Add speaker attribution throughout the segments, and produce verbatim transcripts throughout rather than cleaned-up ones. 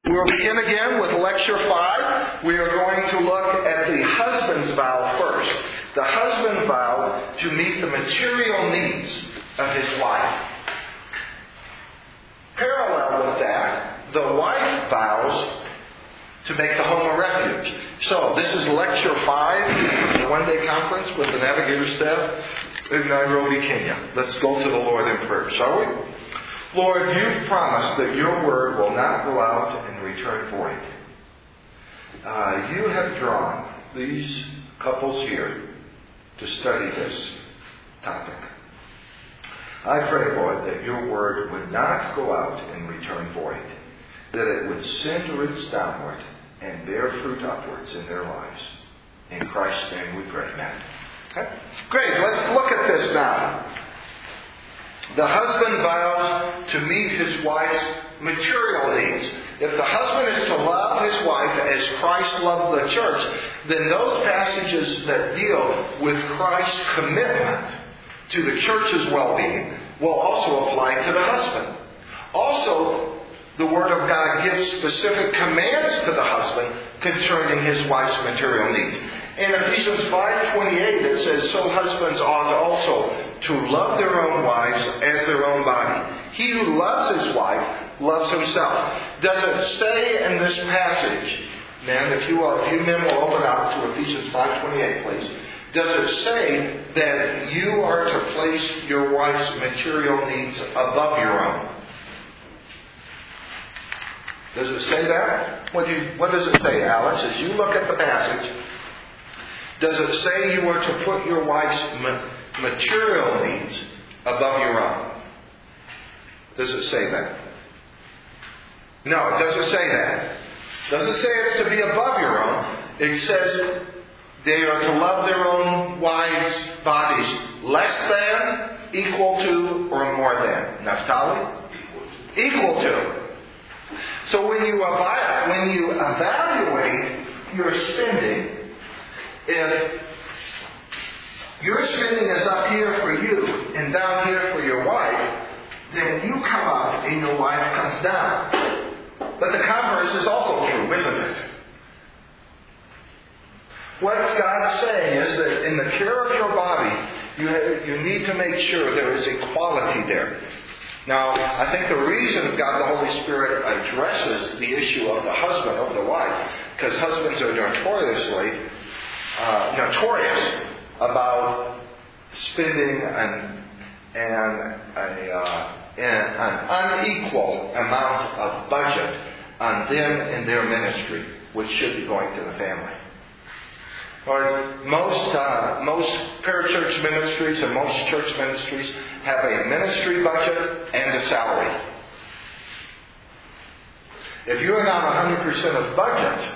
Speaker 1: We'll begin again with lecture five. We are going to look at the husband's vow first. The husband vowed to meet the material needs of his wife. Parallel with that, the wife vows to make the home a refuge. So, this is lecture five, the one-day conference with the Navigator staff in Nairobi, Kenya. Let's go to the Lord in prayer, shall we? Lord, you've promised that your word will not go out and return void. Uh, you have drawn these couples here to study this topic. I pray, Lord, that your word would not go out and return void, that it would send roots downward and bear fruit upwards in their lives. In Christ's name we pray. Amen. Okay? Great. Let's look at this now. The husband vows to meet his wife's material needs. If the husband is to love his wife as Christ loved the church, then those passages that deal with Christ's commitment to the church's well-being will also apply to the husband. Also, the Word of God gives specific commands to the husband concerning his wife's material needs. In Ephesians five twenty-eight it says, "So husbands ought also to love their own wives as their own body. He who loves his wife loves himself." Does it say in this passage, man, if you, if you men will open up to Ephesians five twenty-eight, please. Does it say that you are to place your wife's material needs above your own? Does it say that? What, do you, what does it say, Alex? As you look at the passage, does it say you are to put your wife's ma- material needs above your own? Does it say that? No, it doesn't say that. It doesn't say it's to be above your own. It says they are to love their own wives' bodies less than, equal to, or more than. Naphtali? Equal to. So when you, evaluate, when you evaluate your spending, if your spending is up here for you and down here for your wife, then you come up and your wife comes down. But the converse is also true, isn't it? What God's saying is that in the care of your body, you, have, you need to make sure there is equality there. Now, I think the reason God the Holy Spirit addresses the issue of the husband over the wife, because husbands are notoriously uh, notorious about spending an, an, a, uh, an unequal amount of budget on them and their ministry, which should be going to the family. Or most uh, most parachurch ministries and most church ministries have a ministry budget and a salary. If you're not one hundred percent of budget,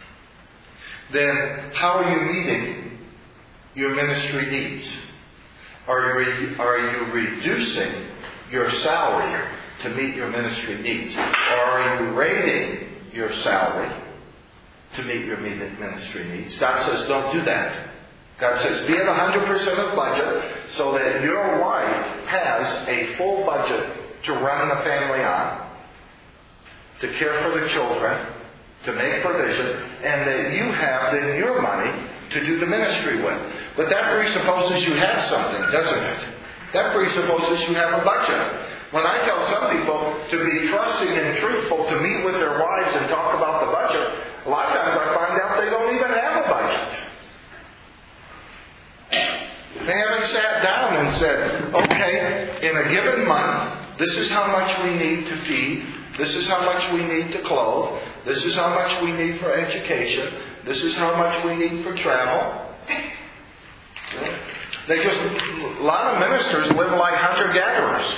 Speaker 1: then how are you meeting your ministry needs? Are you, are you reducing your salary to meet your ministry needs? Or are you raising your salary to meet your ministry needs? God says don't do that. God says be at one hundred percent of budget so that your wife has a full budget to run the family on, to care for the children, to make provision, and that you have then your money to do the ministry with. But that presupposes you have something, doesn't it? That presupposes you have a budget. When I tell some people to be trusting and truthful to meet with their wives and talk about the budget, a lot of times I find out they don't even have a budget. They haven't sat down and said, okay, in a given month, this is how much we need to feed. This is how much we need to clothe. This is how much we need for education. This is how much we need for travel. They just, a lot of ministers live like hunter-gatherers.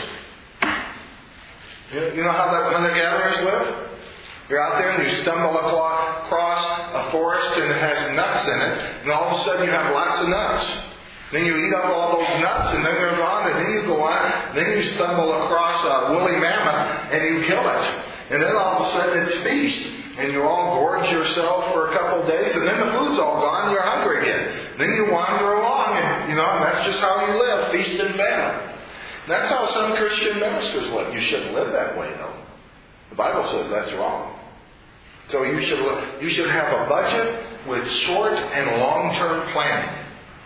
Speaker 1: You know how the hunter-gatherers live? You're out there and you stumble across a forest and it has nuts in it, and all of a sudden you have lots of nuts. Then you eat up all those nuts and then they're gone, and then you go on, then you stumble across a woolly mammoth and you kill it. And then all of a sudden it's feast. And you all gorge yourself for a couple of days, and then the food's all gone, and you're hungry again. Then you wander along, and you know, and that's just how you live, feast and famine. That's how some Christian ministers live. You shouldn't live that way, though. The Bible says that's wrong. So you should you should have a budget with short and long-term planning.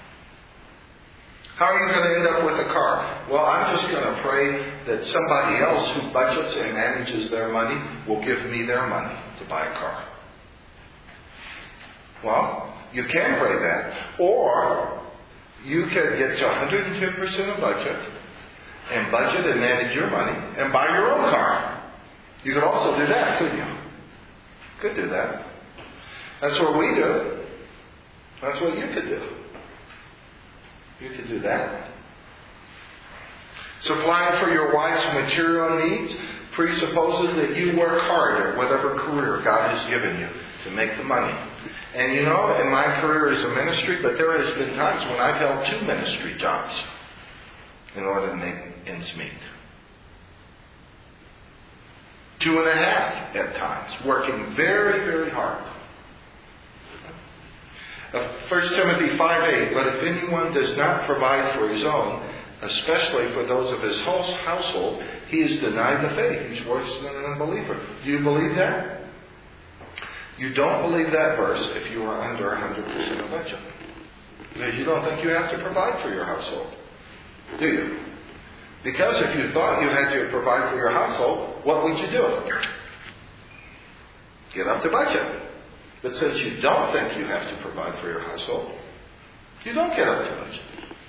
Speaker 1: How are you going to end up with a car? Well, I'm just going to pray that somebody else who budgets and manages their money will give me their money to buy a car. Well, you can pray that. Or you can get to one hundred ten percent of budget and budget and manage your money and buy your own car. You could also do that, couldn't you? Could do that. That's what we do. That's what you could do. You could do that. Supplying for your wife's material needs presupposes that you work hard at whatever career God has given you to make the money. And you know, in my career as a ministry, but there has been times when I've held two ministry jobs in order to make ends meet. Two and a half at times, working very, very hard. First Timothy five eight, but if anyone does not provide for his own, especially for those of his household, he is denied the faith. He's worse than an unbeliever. Do you believe that? You don't believe that verse if you are under one hundred percent of budget. Because you don't think you have to provide for your household. Do you? Because if you thought you had to provide for your household, what would you do? Get up to budget. But since you don't think you have to provide for your household, you don't get up to budget.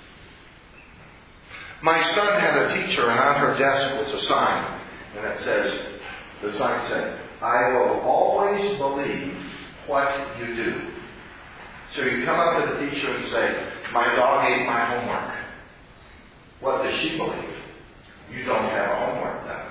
Speaker 1: My son had a teacher, and on her desk was a sign, and it says, the sign said, I will always believe what you do. So you come up to the teacher and say, my dog ate my homework. What does she believe? You don't have homework done.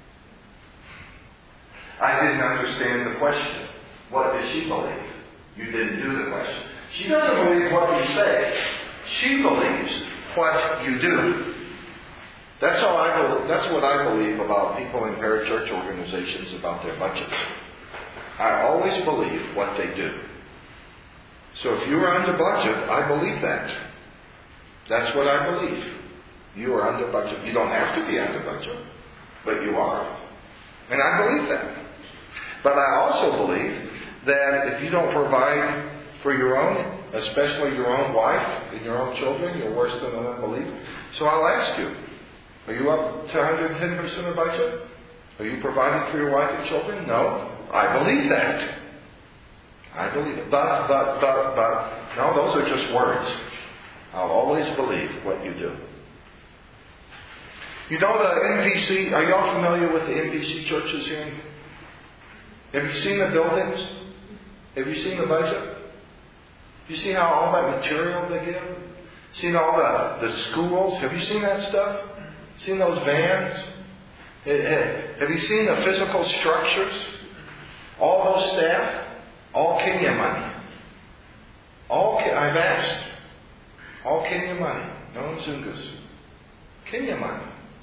Speaker 1: I didn't understand the question. What does she believe? You didn't do the question. She doesn't believe what you say. She believes what you do. That's how I believe, that's what I believe about people in parachurch organizations about their budgets. I always believe what they do. So if you are under budget, I believe that. That's what I believe. You are under budget. You don't have to be under budget, but you are. And I believe that. But I also believe that if you don't provide for your own, especially your own wife and your own children, you're worse than an unbeliever. So I'll ask you, are you up to one hundred ten percent of budget? Are you providing for your wife and children? No. I believe that. I believe it. But, but, but, but, no, those are just words. I'll always believe what you do. You know the N P C, are you all familiar with the N P C churches here? Have you seen the buildings? Have you seen the budget? You see how all that material they give? Seen all the, the schools? Have you seen that stuff? Seen those vans? Have you seen the physical structures? All those staff? All Kenya money. All I've asked. All Kenya money. No Mzungus. Kenya money.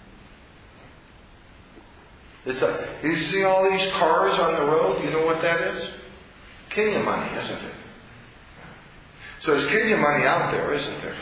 Speaker 1: It's a, you see all these cars on the road? You know what that is? Kenya money, isn't it? So there's Kenya money out there, isn't there?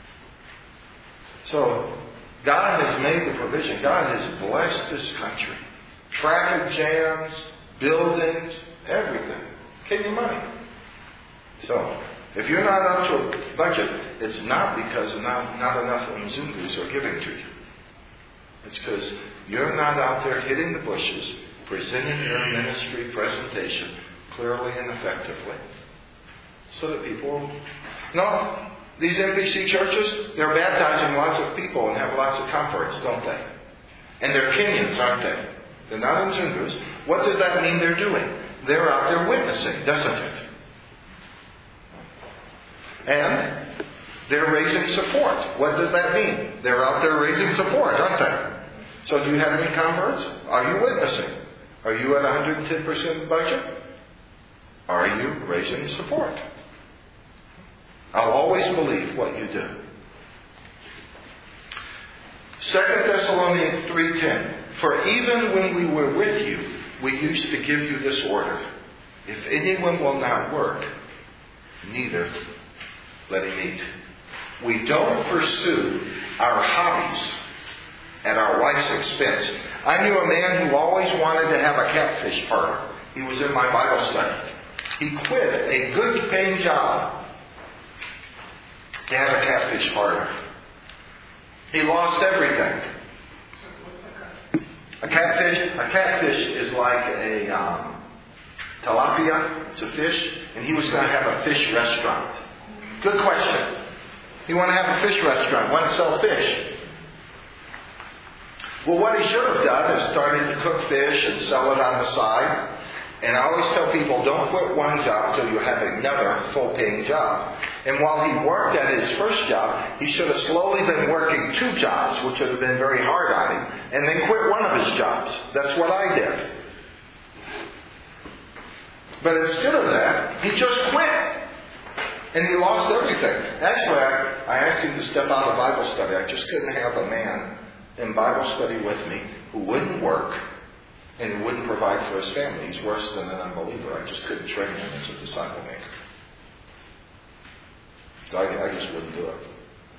Speaker 1: So God has made the provision. God has blessed this country. Traffic jams, buildings, everything. Kenya money. So if you're not up to a budget, it's not because not, not enough Mzungus are giving to you. It's because you're not out there hitting the bushes, presenting your ministry presentation clearly and effectively. So that people... No, these N B C churches, they're baptizing lots of people and have lots of converts, don't they? And they're Kenyans, aren't they? They're not Mzungus. What does that mean they're doing? They're out there witnessing, doesn't it? And they're raising support. What does that mean? They're out there raising support, aren't they? So do you have any converts? Are you witnessing? Are you at one hundred ten percent budget? Are you raising support? I'll always believe what you do. Second Thessalonians three ten. For even when we were with you, we used to give you this order. If anyone will not work, neither let him eat. We don't pursue our hobbies at our wife's expense. I knew a man who always wanted to have a catfish parlor. he was in my Bible study. He quit a good paying job to have a catfish party. He lost everything. A catfish, a catfish is like a um, tilapia. It's a fish, and he was going to have a fish restaurant. Good question. He wanted to have a fish restaurant. Wanted to sell fish. Well, what he should have done is started to cook fish and sell it on the side. And I always tell people, don't quit one job until you have another full-paying job. And while he worked at his first job, he should have slowly been working two jobs, which would have been very hard on him, and then quit one of his jobs. That's what I did. But instead of that, he just quit. And he lost everything. Actually, I, I asked him to step out of Bible study. I just couldn't have a man in Bible study with me who wouldn't work and who wouldn't provide for his family. He's worse than an unbeliever. I just couldn't train him as a disciple maker. So I, I just wouldn't do it.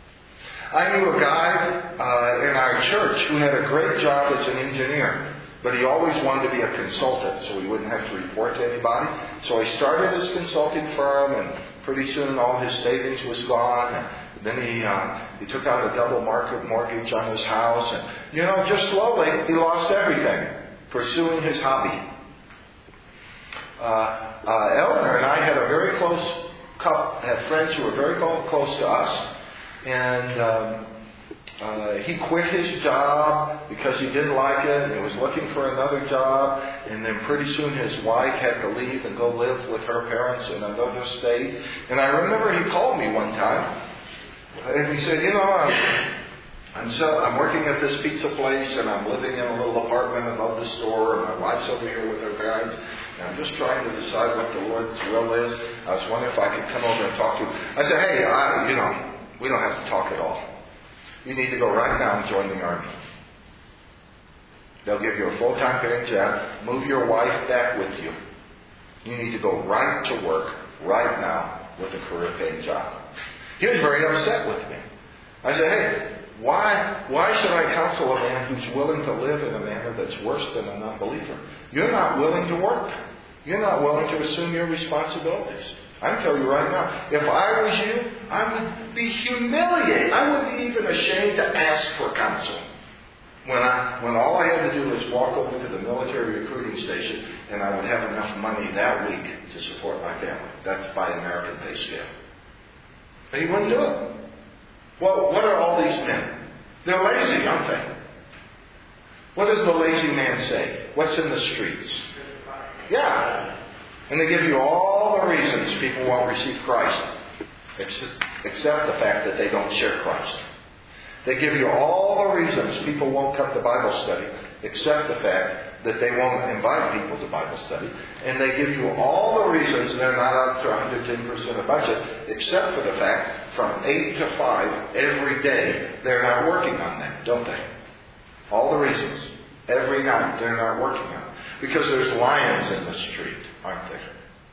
Speaker 1: I knew a guy uh, in our church who had a great job as an engineer, but he always wanted to be a consultant so he wouldn't have to report to anybody. So he started his consulting firm, and pretty soon all his savings was gone. And then he uh, he took out a double market mortgage on his house, and you know, just slowly he lost everything pursuing his hobby. Uh, uh, Eleanor and I had a very close couple, had friends who were very close to us, and um, uh, he quit his job because he didn't like it, and he was looking for another job, and then pretty soon his wife had to leave and go live with her parents in another state. And I remember he called me one time, and he said, you know, I'm, I'm, so, I'm working at this pizza place, and I'm living in a little apartment above the store, and my wife's over here with her parents, and I'm just trying to decide what the Lord's will is. I was wondering if I could come over and talk to you. I said, hey, I, you know, we don't have to talk at all. You need to go right now and join the Army. They'll give you a full-time paying job. Move your wife back with you. You need to go right to work right now with a career-paying job. He was very upset with me. I said, hey, why, why should I counsel a man who's willing to live in a manner that's worse than an unbeliever? You're not willing to work. You're not willing to assume your responsibilities. I can tell you right now, if I was you, I would be humiliated. I wouldn't be even ashamed to ask for counsel. When I, when all I had to do was walk over to the military recruiting station, and I would have enough money that week to support my family. That's by American pay scale. But he wouldn't do it. Well, what are all these men? They're lazy, aren't they? What does the lazy man say? What's in the streets? Yeah. And they give you all the reasons people won't receive Christ, except the fact that they don't share Christ. They give you all the reasons people won't come to Bible study, except the fact that they won't invite people to Bible study. And they give you all the reasons they're not up to one hundred ten percent of budget, except for the fact from eight to five every day they're not working on that, don't they? All the reasons. Every night they're not working on it. Because there's lions in the street, aren't there?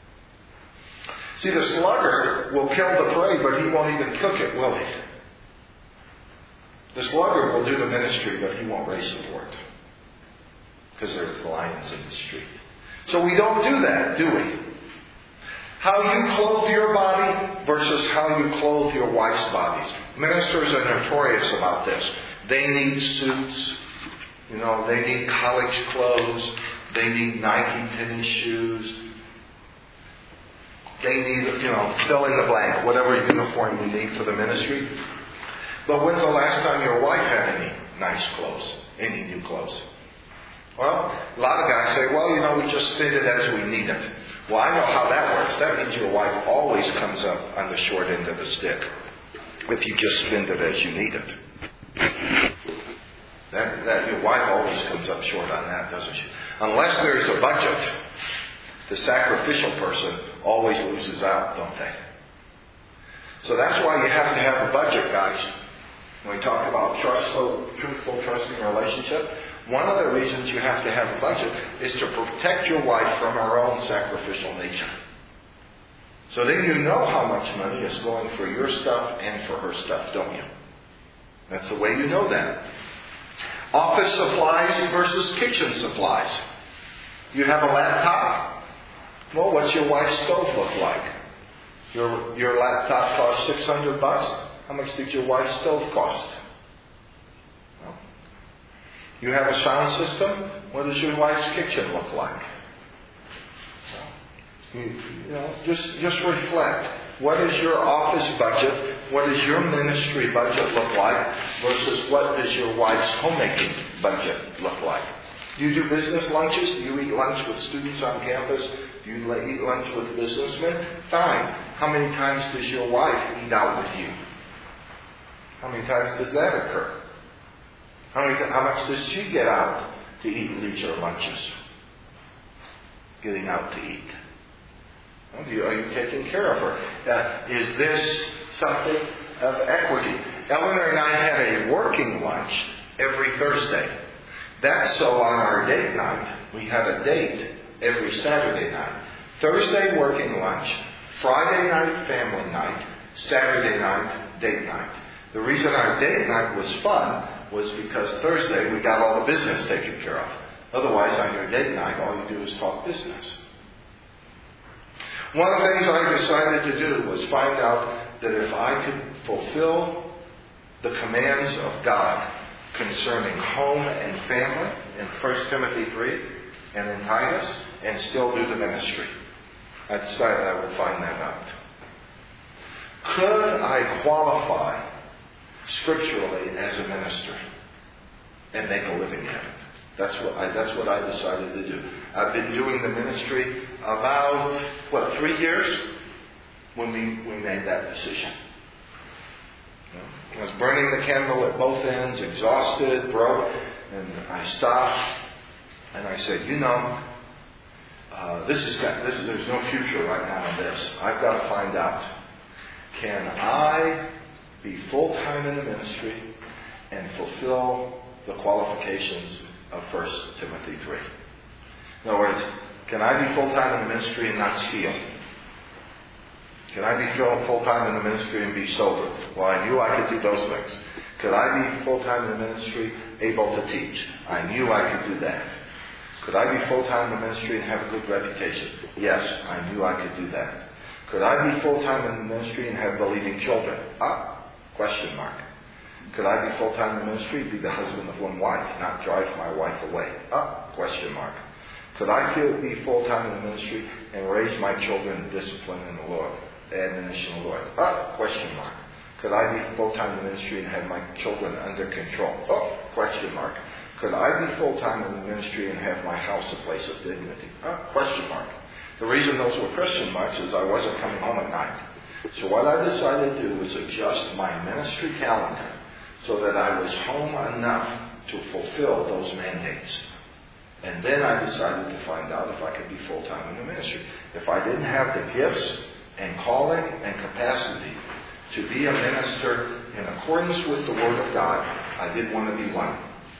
Speaker 1: See, the sluggard will kill the prey, but he won't even cook it, will he? The sluggard will do the ministry, but he won't raise the Lord. Because there's lions in the street. So we don't do that, do we? How you clothe your body versus how you clothe your wife's bodies. Ministers are notorious about this. They need suits. You know, they need college clothes. They need Nike tennis shoes. They need, you know, fill in the blank, whatever uniform you need for the ministry. But when's the last time your wife had any nice clothes? Any new clothes? Well, a lot of guys say, well, you know, we just fit it as we need it. Well, I know how that works. That means your wife always comes up on the short end of the stick if you just spend it as you need it. That, that your wife always comes up short on that, doesn't she? Unless there's a budget, the sacrificial person always loses out, don't they? So that's why you have to have a budget, guys. When we talk about trustful, truthful, trusting relationship, one of the reasons you have to have a budget is to protect your wife from her own sacrificial nature. So then you know how much money is going for your stuff and for her stuff, don't you? That's the way you know that. Office supplies versus kitchen supplies. You have a laptop. Well, what's your wife's stove look like? Your your laptop cost six hundred bucks. How much did your wife's stove cost? Well, you have a sound system. What does your wife's kitchen look like? You, you know, just just reflect. What is your office budget? What does your ministry budget look like? Versus what does your wife's homemaking budget look like? Do you do business lunches? Do you eat lunch with students on campus? Do you eat lunch with businessmen? Fine. How many times does your wife eat out with you? How many times does that occur? How, many, how much does she get out to eat leisure lunches? Getting out to eat. Are you, are you taking care of her? Uh, is this something of equity? Eleanor and I had a working lunch every Thursday. That's so on our date night, we had a date every Saturday night. Thursday working lunch, Friday night family night, Saturday night date night. The reason our date night was fun was because Thursday we got all the business taken care of. Otherwise, on your date night, all you do is talk business. One of the things I decided to do was find out that if I could fulfill the commands of God concerning home and family in First Timothy three and in Titus, and still do the ministry, I decided I would find that out. Could I qualify scripturally as a minister and make a living at it? That's what I, that's what I decided to do. I've been doing the ministry about, what, three years when we, we made that decision. I was burning the candle at both ends, exhausted, broke, and I stopped and I said, you know, uh, this is, this is there's no future right now in this. I've got to find out, can I be full-time in the ministry and fulfill the qualifications of First Timothy three? In other words, can I be full-time in the ministry and not steal? Can I be full-time in the ministry and be sober? Well, I knew I could do those things. Could I be full-time in the ministry, able to teach? I knew I could do that. Could I be full-time in the ministry and have a good reputation? Yes, I knew I could do that. Could I be full-time in the ministry and have believing children? Ah, question mark. Could I be full-time in the ministry, be the husband of one wife, not drive my wife away? Ah, question mark. Could I feel, be full-time in the ministry and raise my children in discipline in the Lord, admonition of the Lord? Ah, question mark. Could I be full-time in the ministry and have my children under control? Oh, question mark. Could I be full-time in the ministry and have my house a place of dignity? Ah, question mark. The reason those were question marks is I wasn't coming home at night. So what I decided to do was adjust my ministry calendar so that I was home enough to fulfill those mandates. And then I decided to find out if I could be full-time in the ministry. If I didn't have the gifts and calling and capacity to be a minister in accordance with the Word of God, I didn't want to be one.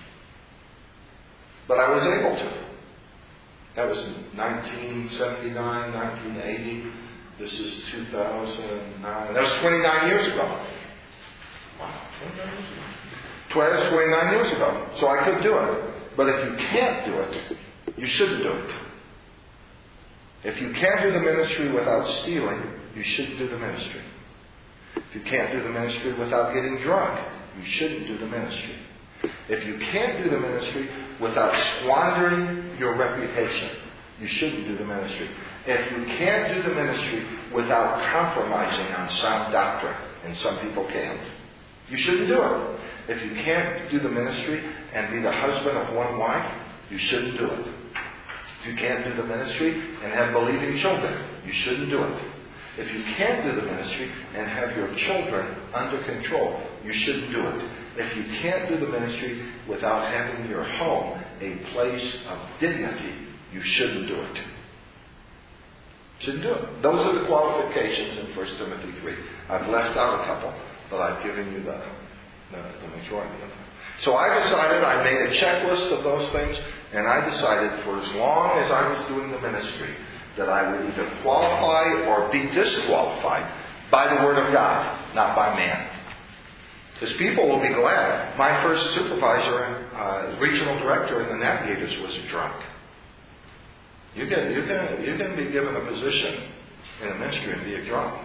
Speaker 1: But I was able to. That was nineteen seventy-nine, nineteen eighty. This is two thousand nine. That was twenty-nine years ago. Wow. twenty-nine years ago. So I could do it. But if you can't do it, you shouldn't do it. If you can't do the ministry without stealing, you shouldn't do the ministry. If you can't do the ministry without getting drunk, you shouldn't do the ministry. If you can't do the ministry without squandering your reputation, you shouldn't do the ministry. If you can't do the ministry without compromising on sound doctrine, and some people can't, you shouldn't do it. If you can't do the ministry and be the husband of one wife, you shouldn't do it. If you can't do the ministry and have believing children, you shouldn't do it. If you can't do the ministry and have your children under control, you shouldn't do it. If you can't do the ministry without having your home a place of dignity, you shouldn't do it. Shouldn't do it. Those are the qualifications in First Timothy three. I've left out a couple, but I've given you the, the, the majority of them. So I decided, I made a checklist of those things, and I decided for as long as I was doing the ministry that I would either qualify or be disqualified by the Word of God, not by man. Because people will be glad. My first supervisor and uh, regional director in the Navigators was a drunk. You can, you can, you can be given a position in a ministry and be a drunk.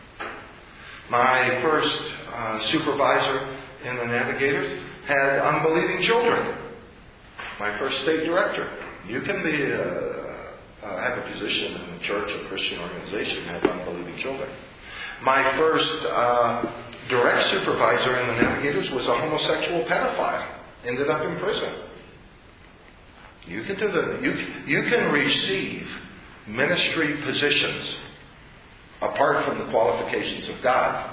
Speaker 1: My first uh, supervisor in the Navigators had unbelieving children. My first state director. You can be uh, uh, have a position in a church or Christian organization and have unbelieving children. My first uh, direct supervisor in the Navigators was a homosexual pedophile. Ended up in prison. You can do the you you can receive ministry positions apart from the qualifications of God.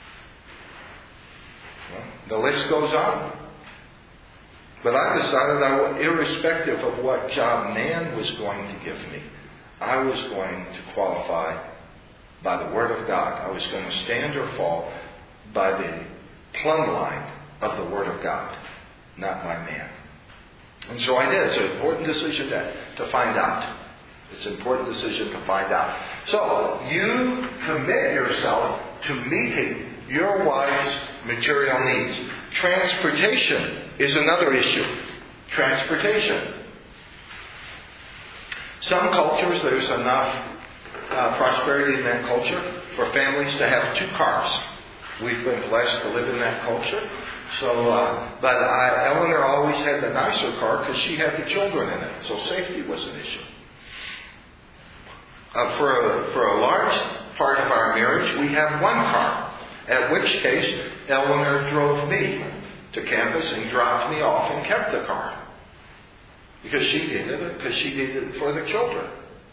Speaker 1: Well, the list goes on. But I decided, I, irrespective of what job man was going to give me, I was going to qualify by the Word of God. I was going to stand or fall by the plumb line of the Word of God, not my man. And so I did. It's an important decision to, to find out. It's an important decision to find out. So, you commit yourself to meeting your wife's material needs. Transportation is another issue. Transportation. Some cultures, there's enough uh, prosperity in that culture for families to have two cars. We've been blessed to live in that culture. So, uh, but I, Eleanor always had the nicer car because she had the children in it. So safety was an issue. Uh, for, a, for a large part of our marriage, we have one car. At which case, Eleanor drove me to campus and dropped me off and kept the car. Because she needed it, because she needed it for the children.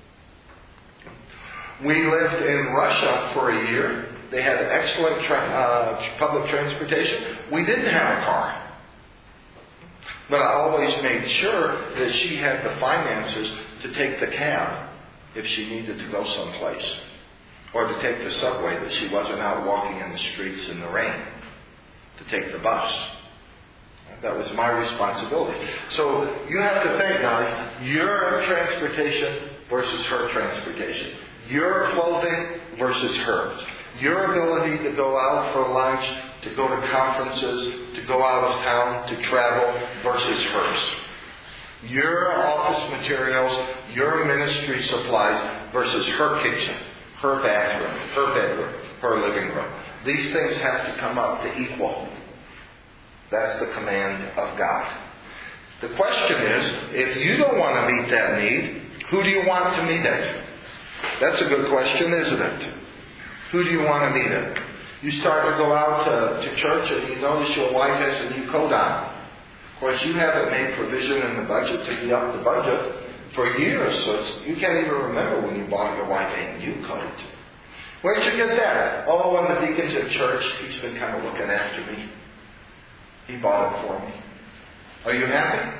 Speaker 1: We lived in Russia for a year. They had excellent tra- uh, public transportation. We didn't have a car. But I always made sure that she had the finances to take the cab if she needed to go someplace. Or to take the subway, that she wasn't out walking in the streets in the rain. To take the bus. That was my responsibility. So you have to think, guys, your transportation versus her transportation. Your clothing versus hers. Your ability to go out for lunch, to go to conferences, to go out of town, to travel versus hers. Your office materials, your ministry supplies versus her kitchen, her bathroom, her bedroom, her living room. These things have to come up to equal. That's the command of God. The question is, if you don't want to meet that need, who do you want to meet it? That's a good question, isn't it? Who do you want to meet it? You start to go out to, to church and you notice your wife has a new coat on. Of course, you haven't made provision in the budget to be up the budget for years, so it's, you can't even remember when you bought your wife a new coat. Where'd you get that? Oh, one of the deacons at church, he's been kind of looking after me. He bought it for me. Are you happy?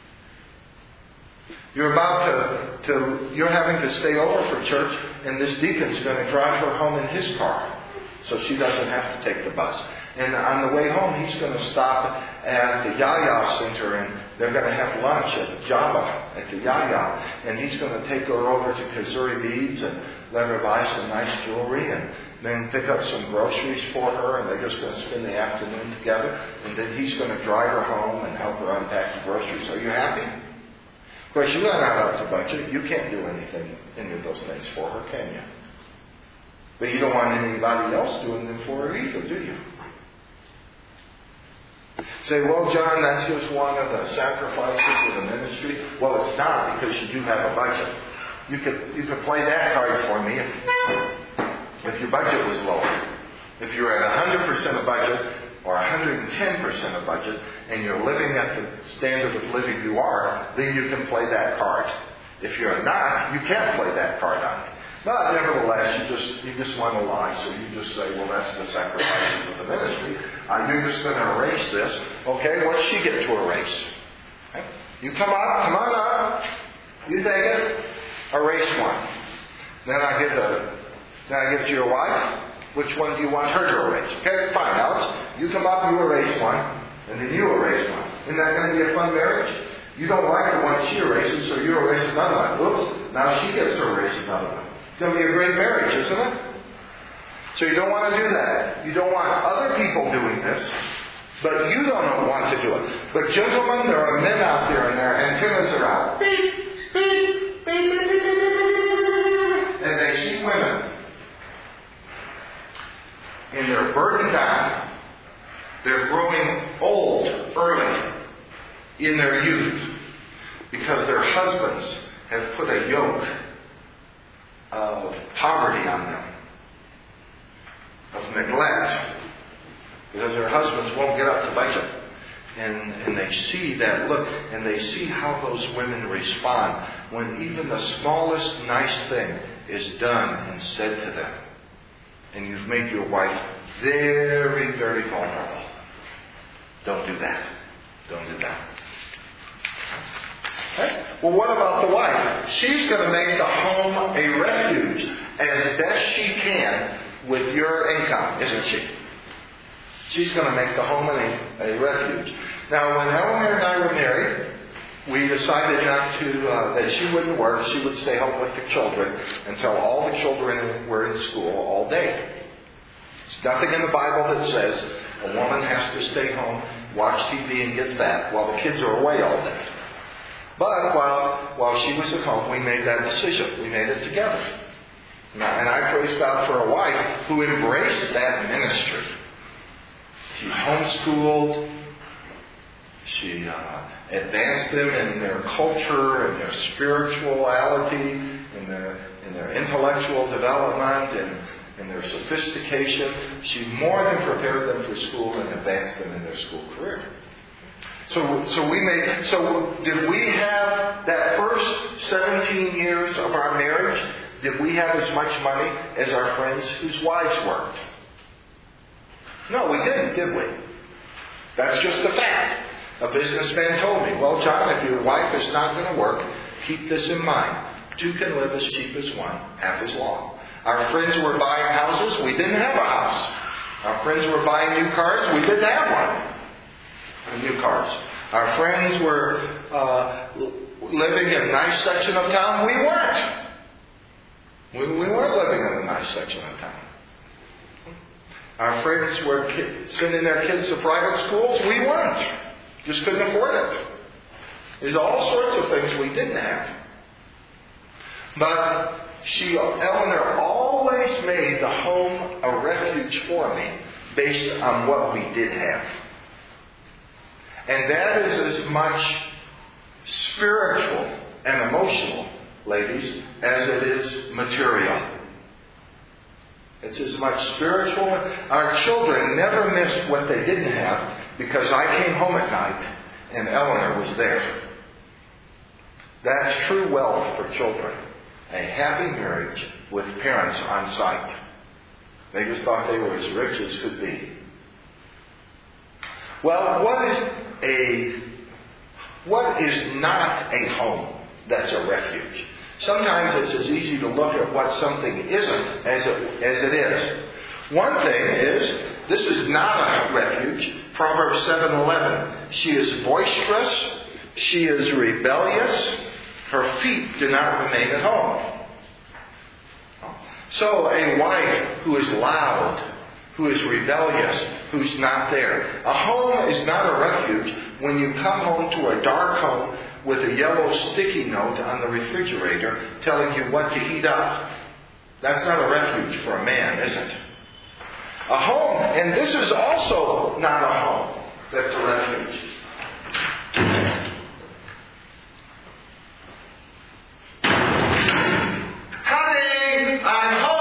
Speaker 1: You're about to, to, you're having to stay over for church, and this deacon's going to drive her home in his car, so she doesn't have to take the bus. And on the way home, he's going to stop at the Yaya Center, and they're going to have lunch at Java at the Yaya. And he's going to take her over to Kazuri Beads and let her buy some nice jewelry, and then pick up some groceries for her, and they're just going to spend the afternoon together. And then he's going to drive her home and help her unpack the groceries. Are you happy? Of course, you're not out to budget. You can't do anything, any of those things for her, can you? But you don't want anybody else doing them for her either, do you? Say, well, John, that's just one of the sacrifices of the ministry. Well, it's not, because you do have a budget. You could you could play that card for me if, if your budget was lower. If you're at one hundred percent of budget or one hundred ten percent of budget and you're living at the standard of living you are, then you can play that card. If you're not, you can't play that card on me. But nevertheless, you just you just want to lie, so you just say, well, that's the sacrifices of the ministry. Uh, you're just going to erase this. Okay, what's she get to erase? Okay. You come on, come on up. You take it. Erase one. Then I give the then I give it to your wife. Which one do you want her to erase? Okay, fine. Now you come up, you erase one, and then you erase one. Isn't that going to be a fun marriage? You don't like the one she erases, so you erase another one. Whoops! Now she gets to erase another one. It's going to be a great marriage, isn't it? So you don't want to do that. You don't want other people doing this, but you don't want to do it. But gentlemen, there are men out there and their antennas are out. Beep, beep, beep, beep, beep. and they're burdened down. They're growing old early in their youth because their husbands have put a yoke of poverty on them, of neglect, because their husbands won't get up to budget. And, and they see that look, and they see how those women respond when even the smallest nice thing is done and said to them. And you've made your wife very, very vulnerable. Don't do that. Don't do that. Okay? Well, what about the wife? She's going to make the home a refuge as best she can with your income, isn't she? She's going to make the home a, a refuge. Now, when Eleanor and I were married, we decided not to, uh, that she wouldn't work. She would stay home with the children until all the children were in school all day. There's nothing in the Bible that says a woman has to stay home, watch T V, and get fat while the kids are away all day. But while, while she was at home, we made that decision. We made it together. And I, and I praise God for a wife who embraced that ministry. She homeschooled. She uh, advanced them in their culture and their spirituality, in their in their intellectual development, and in their sophistication. She more than prepared them for school and advanced them in their school career. So, so we made. So, did we have that first seventeen years of our marriage? Did we have as much money as our friends whose wives worked? No, we didn't, did we? That's just a fact. A businessman told me, well, John, if your wife is not going to work, keep this in mind. Two can live as cheap as one, half as long. Our friends were buying houses. We didn't have a house. Our friends were buying new cars. We didn't have one. New cars. Our friends were uh, living in a nice section of town. We weren't. We, we weren't living in a nice section of town. Our friends were ki- sending their kids to private schools. We weren't. Just couldn't afford it. There's all sorts of things we didn't have. But she, Eleanor, always made the home a refuge for me based on what we did have. And that is as much spiritual and emotional, ladies, as it is material. It's as much spiritual. Our children never missed what they didn't have because I came home at night and Eleanor was there. That's true wealth for children. A happy marriage with parents on site. They just thought they were as rich as could be. Well, what is a what is not a home that's a refuge? Sometimes it's as easy to look at what something isn't as it, as it is. One thing is, this is not a refuge. Proverbs seven eleven. She is boisterous. She is rebellious. Her feet do not remain at home. So a wife who is loud, who is rebellious, who's not there. A home is not a refuge when you come home to a dark home with a yellow sticky note on the refrigerator telling you what to heat up. That's not a refuge for a man, is it? A home, and this is also not a home that's a refuge. Honey, I'm home.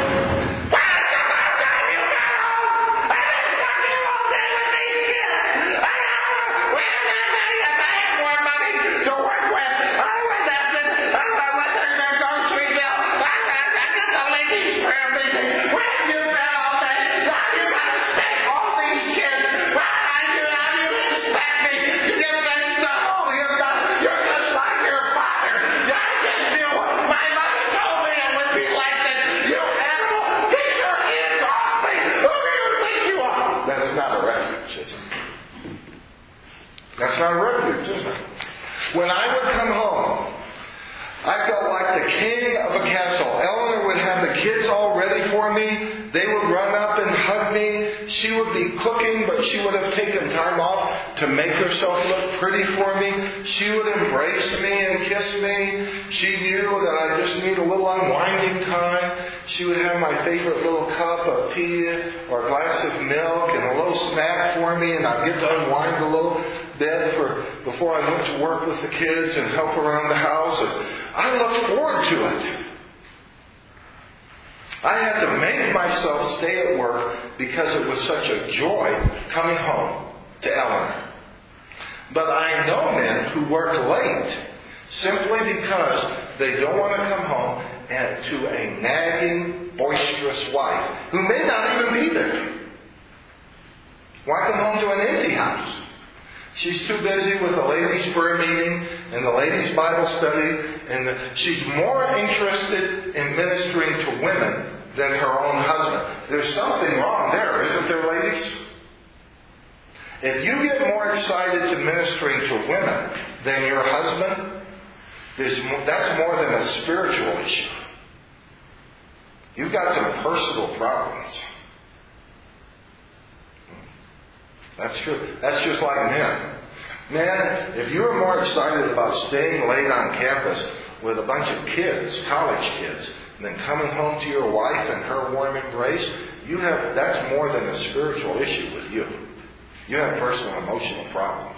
Speaker 1: That's not a refuge, is it? When I would come home, I felt like the king of a castle. Eleanor would have the kids all ready for me. They would run up and hug me. She would be cooking, but she would have taken time off to make herself look pretty for me. She would embrace me and kiss me. She knew that I just need a little unwinding time. she would have my favorite little cup of tea or a glass of milk and a little snack for me, and I'd get to unwind a little bit for before I went to work with the kids and help around the house. And I looked forward to it. I had to make myself stay at work because it was such a joy coming home to Eleanor. But I know men who work late simply because they don't want to come home and to a nagging, boisterous wife who may not even be there. Why come home to an empty house? She's too busy with the ladies' prayer meeting and the ladies' Bible study, and the, she's more interested in ministering to women than her own husband. There's something wrong there, isn't there, ladies? If you get more excited to ministering to women than your husband, there's more, that's more than a spiritual issue. You've got some personal problems. That's true. That's just like men. Men, if you're more excited about staying late on campus with a bunch of kids, college kids, than coming home to your wife and her warm embrace, you have that's more than a spiritual issue with you. You have personal emotional problems.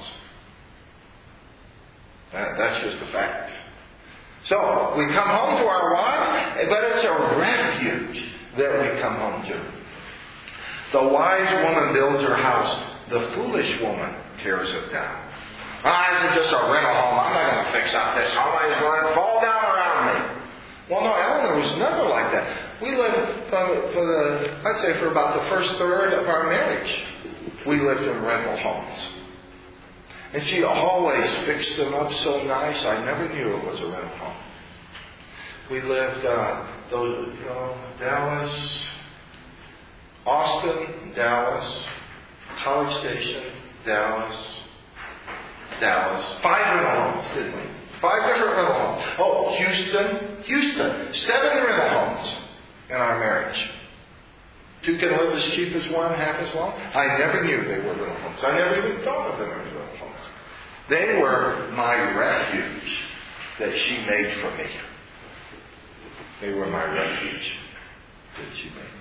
Speaker 1: That, that's just a fact. So, we come home to our wives, but it's a refuge that we come home to. The wise woman builds her house. The foolish woman tears it down. Ah, this is just a rental home. I'm not going to fix up this home. I just let it fall down around me. Well, no, Eleanor was never like that. We lived for, for the, I'd say for about the first third of our marriage, we lived in rental homes. And she always fixed them up so nice, I never knew it was a rental home. We lived, uh, those, you know, Dallas, Austin, Dallas, College Station, Dallas, Dallas. Five rental homes, didn't we? Five different rental homes. Oh, Houston, Houston. Seven rental homes in our marriage. Two can live as cheap as one, half as long. I never knew they were rental homes. I never even thought of them as rental homes. They were my refuge that she made for me. They were my refuge that she made.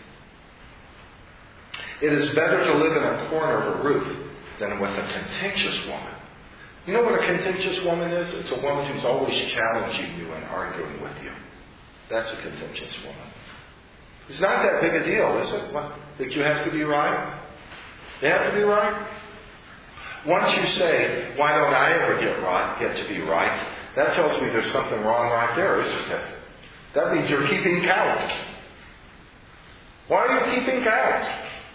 Speaker 1: It is better to live in a corner of a roof than with a contentious woman. You know what a contentious woman is? It's a woman who's always challenging you and arguing with you. That's a contentious woman. It's not that big a deal, is it? What, that you have to be right? They have to be right? Once you say, why don't I ever get right, get to be right, that tells me there's something wrong right there, isn't it? That means you're keeping count. Why are you keeping count?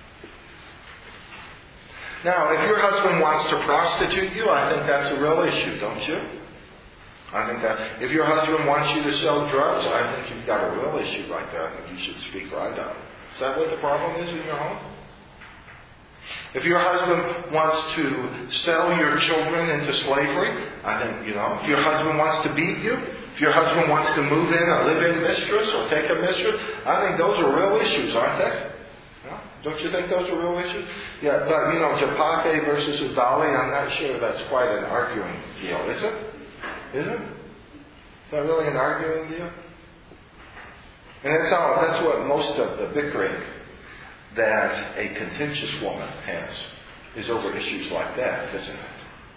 Speaker 1: Now, if your husband wants to prostitute you, I think that's a real issue, don't you? I think that if your husband wants you to sell drugs, I think you've got a real issue right there. I think you should speak right up. Is that what the problem is in your home? If your husband wants to sell your children into slavery, I think, you know, if your husband wants to beat you, if your husband wants to move in a live-in mistress or take a mistress, I think those are real issues, aren't they? Don't you think those are real issues? Yeah, but, you know, Japake versus Udali, I'm not sure that's quite an arguing deal, is it? Is it? Is that really an arguing deal? And that's how, that's what most of the bickering that a contentious woman has is over issues like that, isn't it?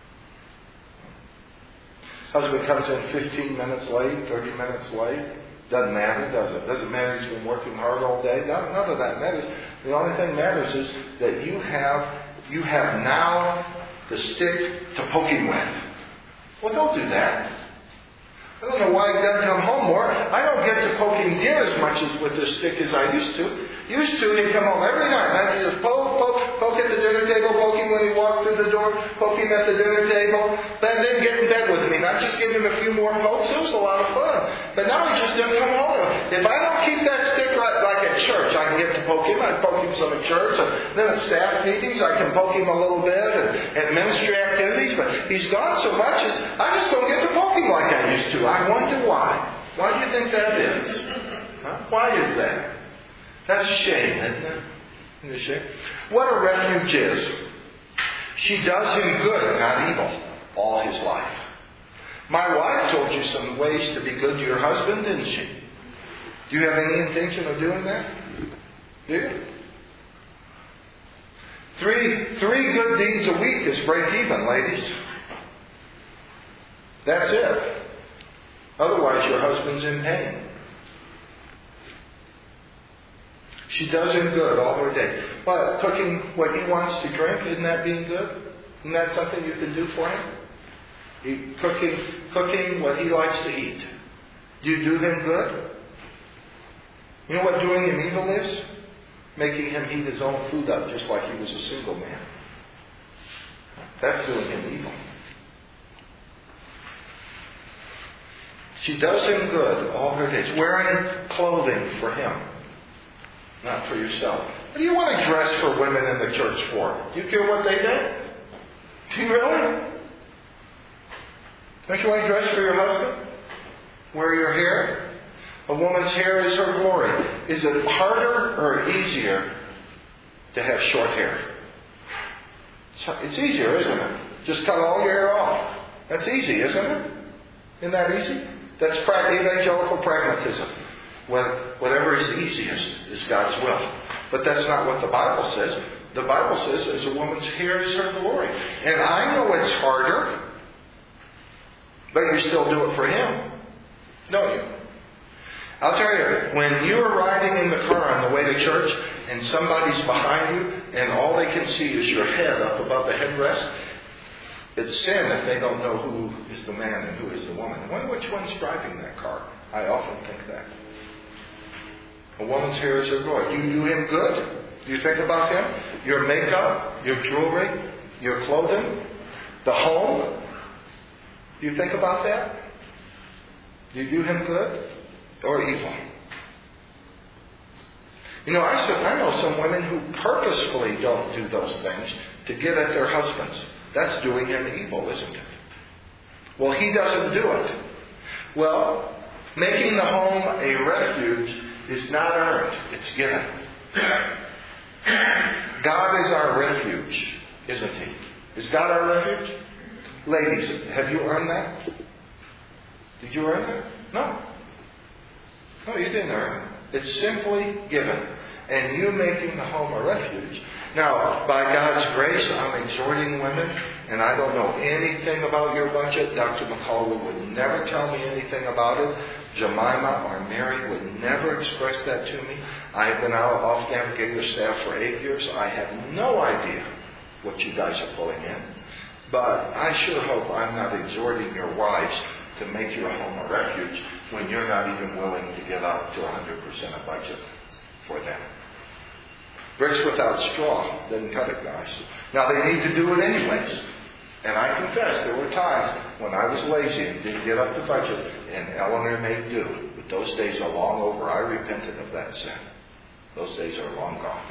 Speaker 1: Husband comes in fifteen minutes late, thirty minutes late. Doesn't matter, does it? Doesn't matter he's been working hard all day. None, none of that matters. The only thing matters is that you have you have now the stick to poke him with. Well, don't do that. I don't know why he doesn't come home more. I don't get to poke him near as much as with this stick as I used to. Used to, he'd come home every night. And I'd just poke, poke, poke at the dinner table, poke him when he walked through the door, poke him at the dinner table, then, then get in bed with me. Not just give him a few more pokes. It was a lot of fun. But now he just doesn't come home. If I don't keep that stick right, like at church, I can get to poke him. I poke him some at church. And then at staff meetings, I can poke him a little bit. And at ministry activities. But he's gone so much, as I just don't get to poke him like I used to. I wonder why. Why do you think that is? Huh? Why is that? That's a shame, isn't it? Isn't it a shame? What a refuge is. She does him good, not evil, all his life. My wife told you some ways to be good to your husband, didn't she? Do you have any intention of doing that? Do you? Three, three good deeds a week is break even, ladies. That's it. Otherwise, your husband's in pain. She does him good all her days. But cooking what he wants to drink, isn't that being good? Isn't that something you can do for him? He, cooking, cooking what he likes to eat. Do you do him good? You know what doing him evil is? Making him eat his own food up just like he was a single man. That's doing him evil. She does him good all her days, wearing clothing for him, not for yourself. What do you want to dress for women in the church for? Do you care what they think? Do you really? Don't you want to dress for your husband? Wear your hair? A woman's hair is her glory. Is it harder or easier to have short hair? It's easier, isn't it? Just cut all your hair off. That's easy, isn't it? Isn't that easy? That's evangelical pragmatism. When whatever is easiest is God's will. But that's not what the Bible says. The Bible says as a woman's hair is her glory. And I know it's harder, but you still do it for him, don't you? I'll tell you, when you're riding in the car on the way to church and somebody's behind you and all they can see is your head up above the headrest, it's sin if they don't know who is the man and who is the woman. I wonder which one's driving that car. I often think that. A woman's hair is her glory. You do him good? Do you think about him? Your makeup, your jewelry, your clothing, the home. Do you think about that? Do you do him good or evil? You know, I, I know some women who purposefully don't do those things to get at their husbands. That's doing him evil, isn't it? Well, he doesn't do it. Well, making the home a refuge is not earned. It's given. God is our refuge, isn't he? Is God our refuge? Ladies, have you earned that? Did you earn it? No. No, you didn't earn it. It's simply given. And you making the home a refuge. Now, by God's grace, I'm exhorting women, and I don't know anything about your budget. Doctor McCullough would never tell me anything about it. Jemima or Mary would never express that to me. I have been out off Navigator staff for eight years. I have no idea what you guys are pulling in. But I sure hope I'm not exhorting your wives to make your home a refuge when you're not even willing to give up to one hundred percent of budget for them. Bricks without straw doesn't cut it, guys. Now, they need to do it anyways. And I confess, there were times when I was lazy and didn't get up to budget, and Eleanor made do. But those days are long over. I repented of that sin. Those days are long gone.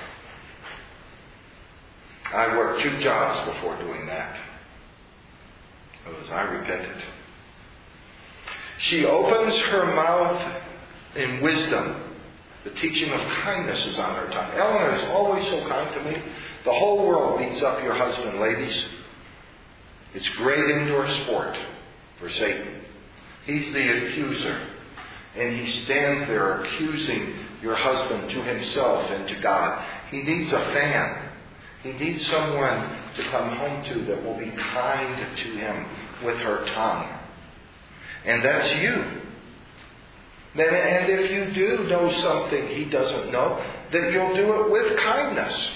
Speaker 1: I worked two jobs before doing that. It was, I repented. She opens her mouth in wisdom. The teaching of kindness is on her tongue. Eleanor is always so kind to me. The whole world beats up your husband, ladies. It's great indoor sport for Satan. He's the accuser. And he stands there accusing your husband to himself and to God. He needs a fan. He needs someone to come home to that will be kind to him with her tongue. And that's you. Then, and if you do know something he doesn't know, then you'll do it with kindness.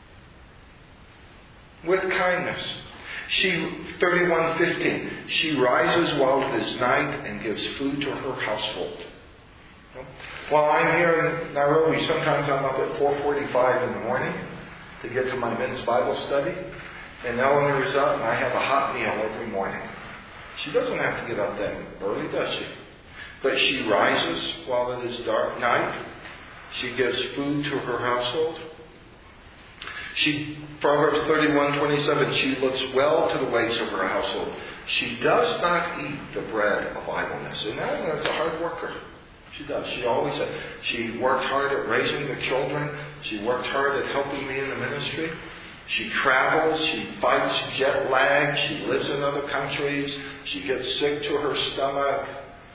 Speaker 1: With kindness. She, thirty-one fifteen, she rises while it is night and gives food to her household. While I'm here in Nairobi, sometimes I'm up at four forty-five in the morning to get to my men's Bible study. And Eleanor is up and I have a hot meal every morning. She doesn't have to get up that early, does she? But she rises while it is dark night. She gives food to her household. She, Proverbs thirty-one twenty-seven, she looks well to the ways of her household. She does not eat the bread of idleness. And Eleanor is a hard worker. She does. She always said, she worked hard at raising the children. She worked hard at helping me in the ministry. She travels. She fights jet lag. She lives in other countries. She gets sick to her stomach. Uh,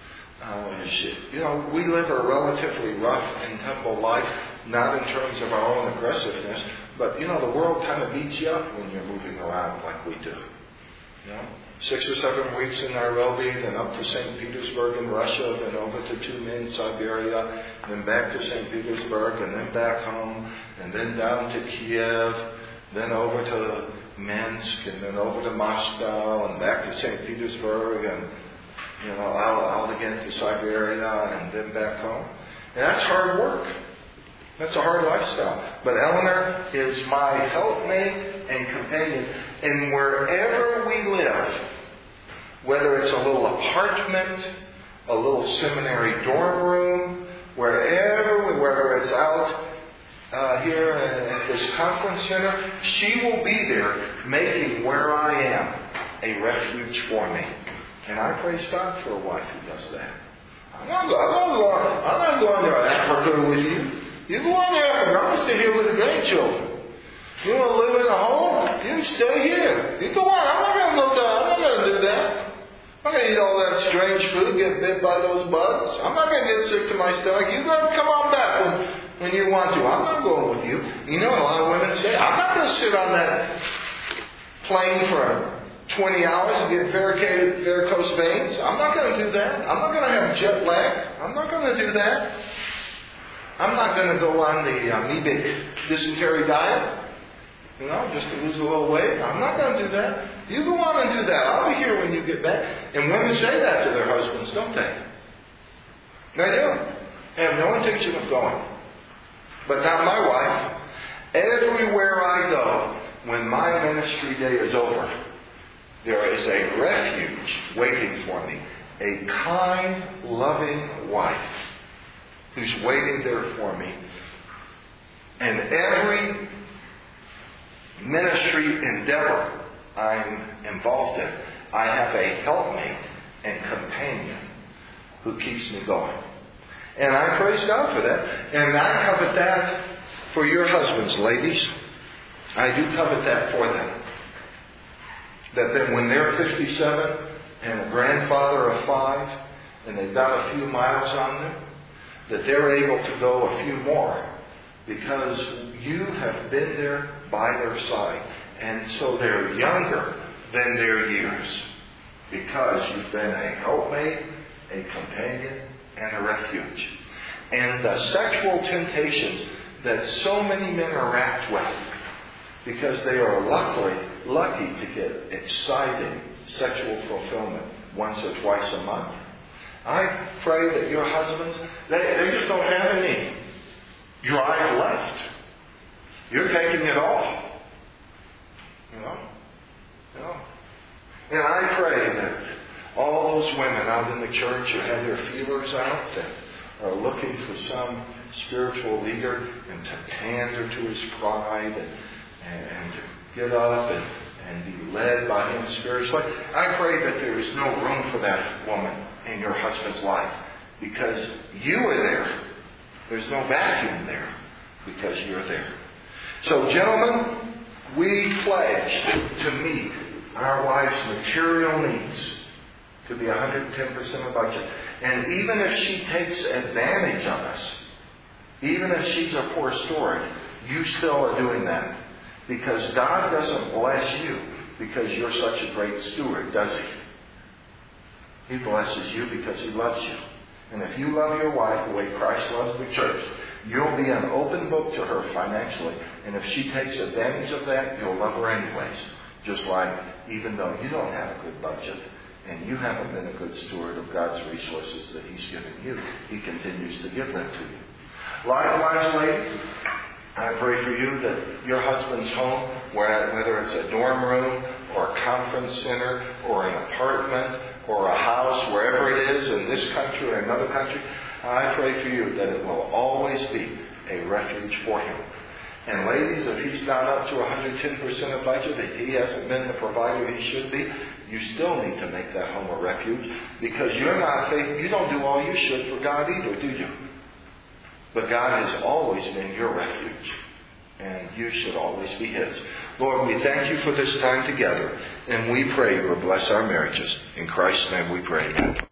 Speaker 1: Uh, you, should, you know, we live a relatively rough and tumble life, not in terms of our own aggressiveness, but, you know, the world kind of beats you up when you're moving around like we do. You know, six or seven weeks in Nairobi, then up to Saint Petersburg in Russia, then over to Tumen, Siberia, then back to Saint Petersburg, and then back home, and then down to Kiev, then over to Minsk, and then over to Moscow, and back to Saint Petersburg, and, you know, out, out again to Siberia, and then back home. And that's hard work. That's a hard lifestyle. But Eleanor is my helpmate and companion. And wherever we live, whether it's a little apartment, a little seminary dorm room, wherever, whether it's out uh, here at this conference center, she will be there making where I am a refuge for me. And I praise God for a wife who does that. I'm not, I'm not, going, I'm not going to Africa with you. You go on to Africa. I'm going to stay here with the grandchildren. You want to live in a home? You can stay here. You go on. I'm not going to go down. I'm not going to do that. I'm not going to eat all that strange food, get bit by those bugs. I'm not going to get sick to my stomach. You go come on back when, when you want to. I'm not going with you. You know, a lot of women say, I'm not going to sit on that plane for twenty hours and get varicose, varicose veins. I'm not going to do that. I'm not going to have jet lag. I'm not going to do that. I'm not going to go on the amoebic dysentery diet, you know, just to lose a little weight. I'm not going to do that. You go on and do that. I'll be here when you get back. And women say that to their husbands, don't they? They do. They have no intention of going. But not my wife. Everywhere I go, when my ministry day is over, there is a refuge waiting for me. A kind, loving wife who's waiting there for me. And every ministry endeavor I'm involved in, I have a helpmate and companion who keeps me going. And I praise God for that. And I covet that for your husbands, ladies. I do covet that for them. That then when they're fifty-seven and a grandfather of five, and they've got a few miles on them, that they're able to go a few more because you have been there by their side. And so they're younger than their years because you've been a helpmate, a companion, and a refuge. And the sexual temptations that so many men are racked with because they are luckily lucky to get exciting sexual fulfillment once or twice a month. I pray that your husbands, they, they just don't have any drive left. You're taking it all. You know? You know? And I pray that all those women out in the church who have their feelers out that are looking for some spiritual leader and to pander to his pride and, and, and to get up and, and be led by him spiritually. I pray that there is no room for that woman in your husband's life because you are there. There's no vacuum there because you're there. So, gentlemen, we pledge to meet our wives' material needs to be one hundred ten percent of budget. And even if she takes advantage of us, even if she's a poor steward, you still are doing that. Because God doesn't bless you because you're such a great steward, does He? He blesses you because He loves you. And if you love your wife the way Christ loves the church, you'll be an open book to her financially. And if she takes advantage of that, you'll love her anyways. Just like even though you don't have a good budget and you haven't been a good steward of God's resources that He's given you, He continues to give them to you. Likewise, lady, I pray for you that your husband's home, whether it's a dorm room or a conference center or an apartment or a house, wherever it is in this country or another country, I pray for you that it will always be a refuge for him. And ladies, if he's not up to one hundred ten percent of budget, if he hasn't been the provider he should be, you still need to make that home a refuge because you're not faith, you don't do all you should for God either, do you? But God has always been your refuge, and you should always be His. Lord, we thank you for this time together, and we pray you will bless our marriages. In Christ's name we pray.